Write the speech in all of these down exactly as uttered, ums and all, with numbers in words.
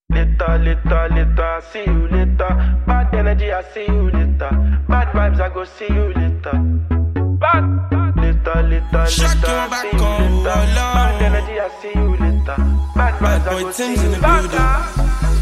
Later, later, later, see you later. Bad energy, I see you later. Bad vibes, I go see you later. Bad, bad. Later, later, later, see you later. Bad energy, I see you later. Bad vibes, I go see you later.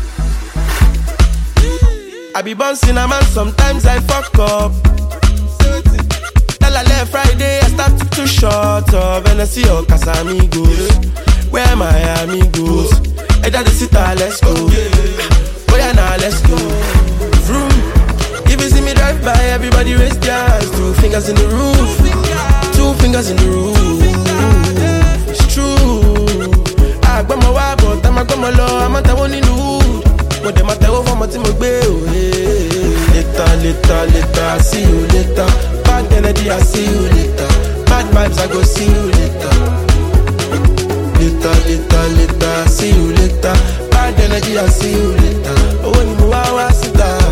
I be bouncing a man, sometimes I fuck up. Tell I left Friday, I start to too short up. And I see your Casamigos. Where my amigos? I got the sitter, let's go. Oh yeah, now let's go. Vroom. If you see me drive by, everybody raise their hands. Two fingers in the roof. Two fingers in the roof. It's true. I got my wife, but I'm a got my law. I'm at one in the hood. But them at the over my team, later, later, later, see you later. Bad energy, I see you later. Bad vibes, I go see you later. Later, later, later, see you later. Bad energy, I see you later. Oh, when you are sit down.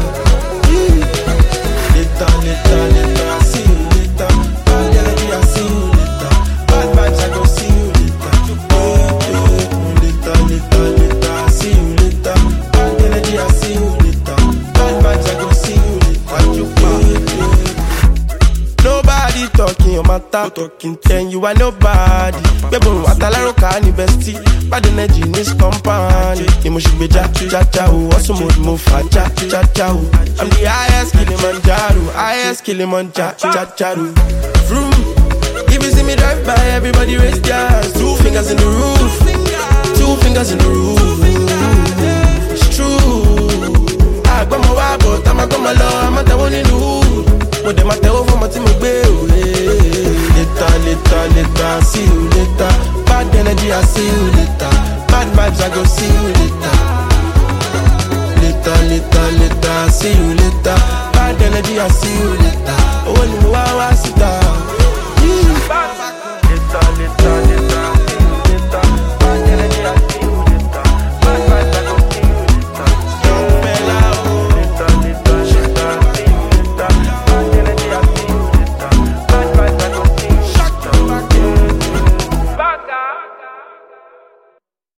Later, later, later, see you later. Bad energy, I see you later. Bad vibes, I go see you later. Later, later, later, see you later. Bad energy, I see you later. Bad vibes, I go see you later. Nobody talking your matter, talking then you are nobody. Bebo atalaro kani bestie, bad energy in this company. Emotion be ja ja ja oh, also mode move fa ja ja ja oh. I'm the highest Kilimanjaro, highest Kilimanjaro ja ja oh. Vroom. If you see me drive by, everybody raise their hands. Two fingers in the roof, two fingers in the roof. It's true. I got my wife, but I'm a got my law. I'm at the one in the hood. When them at the over my team, later, later, later, see you later. Bad energy, I see you later. Bad vibes, I go see you later. Later, later, later, see you later. Bad energy, I see